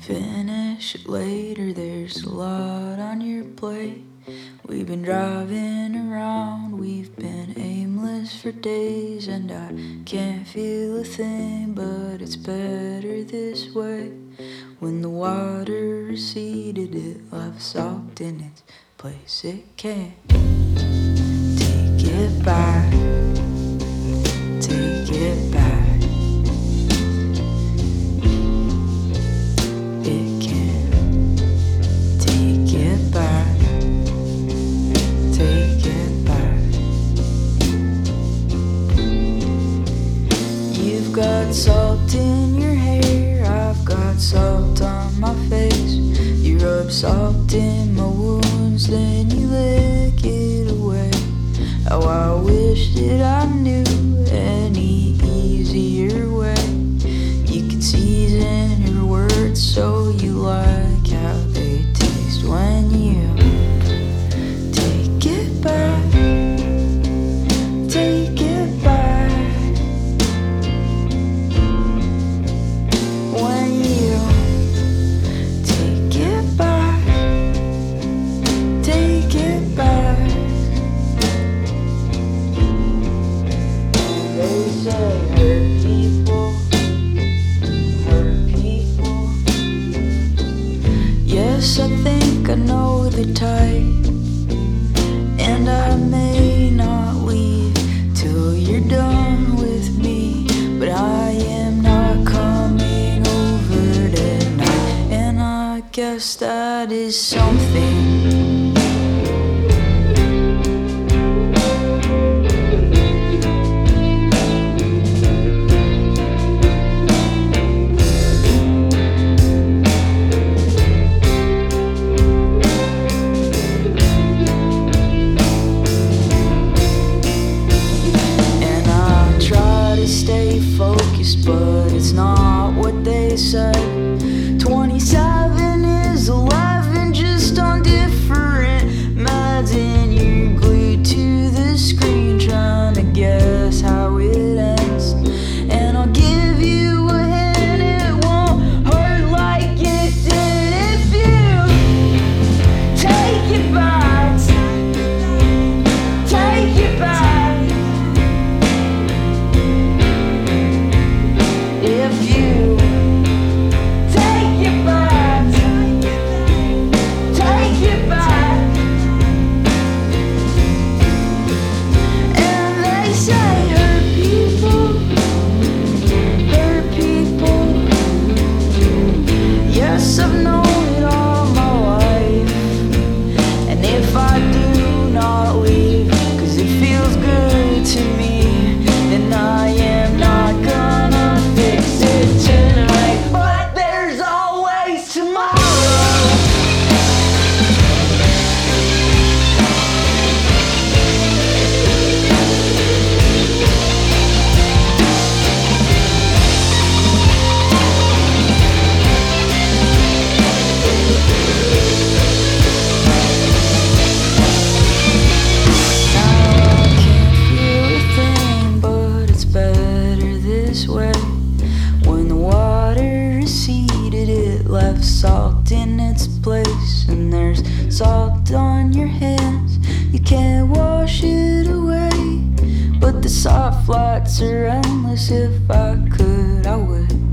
finish it later, there's a lot on your plate. We've been driving around, we've been aimless for days, and I can't feel a thing, but it's better this way. When the water receded, it left salt in its place. It can't take it back, take it back. It can't take it back, take it back. You've got salt in your hair, I've got salt on my face. You rub salt in my wounds, then you lick it away. How I wish that I knew any easier way. You can season your words so you like how they taste. When you take it back, take it back. When you take it back, take it back. They say hurt people, hurt people. Yes, I think I know the type, and I may not leave till you're done with me, but I am not coming over tonight, and I guess that is something. Stay focused, but it's not what they said. 27 is 11, just on different meds, and you're glued to the screen trying to guess how it ends. And I'll give you a hint, it won't hurt like it did if you take it back, take it back. If you take it back, take it back. And they say hurt people, hurt people. Yes, I've known it all my life, and if I do not leave, 'cause it feels good to me, then I am not gonna fix it tonight, but there's always tomorrow. Now I can't feel a thing, but it's better this way. When the water receded, it left salt in its place, and there's salt on your hands. You can't wash it away, but the soft flats are endless. If I could, I would.